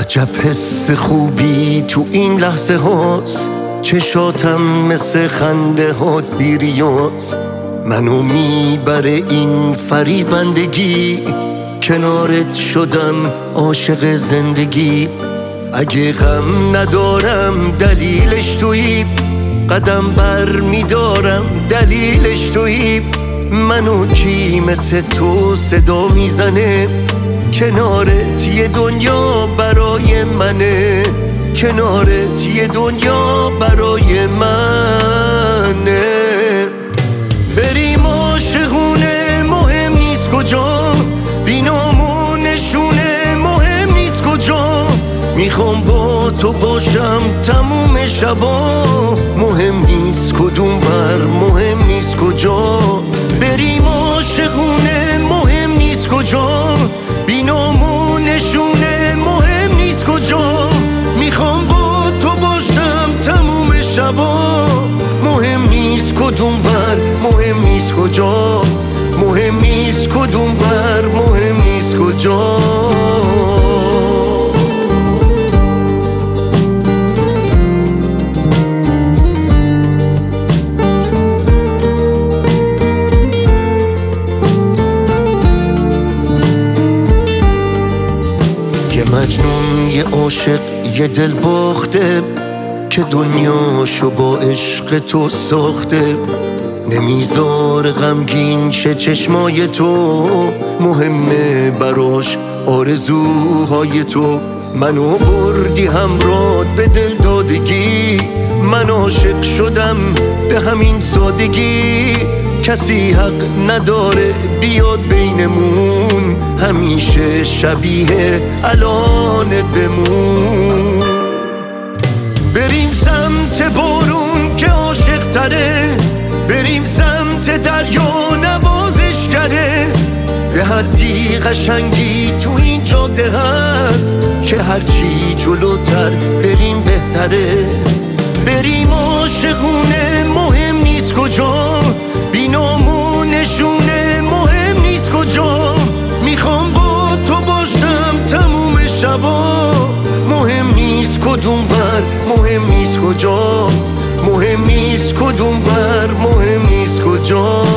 عجب حس خوبی تو این لحظه هاست، چشاتم مثل خنده ها دیریاست. منو میبره این فریبندگی، کنارت شدم عاشق زندگی. اگه غم ندارم دلیلش تویی، قدم بر میدارم دلیلش تویی. منو کی مثل تو صدا میزنه، کنارت یه دنیا برای منه، کنارت یه دنیا برای منه. بریم عاشقونه مهم نیست کجا، بینامونشونه مهم نیست کجا. میخوام با تو باشم تموم شبا، مهم نیست کدوم بر مهم نیست کجا. بریم عاشقونه مهم نیست کجا، بینامونشونه مهم نیست کجا. میخوام با تو باشم تموم شبا، مهم نیست کدوم بر مهم نیست کجا، مهم نیست کدوم بر مهم نیست کجا. یه مجنون یه عاشق یه دل باخته، که دنیاشو با عشق تو ساخته. نمیذار غمگین شه چشمای تو، مهمه براش آرزوهای تو. منو بردی همراه به دل دادگی، من عاشق شدم به همین سادگی. کسی حق نداره بیاد بینمون، همیشه شبیه الانت بمون. بریم سمت بارون که عاشق تره، بریم سمت دریا نوازشگره. به حدی قشنگی تو این جاده هست، که هرچی جلوتر بریم بهتره. بریم عاشقونه مهم نیست کجا، بینامونشونه مهم نیست کجا. میخوام با تو باشم تموم شبا، مهم نیست کدوم بر مهم نیست کجا، مهم نیست کدوم بر مهم نیست کجا.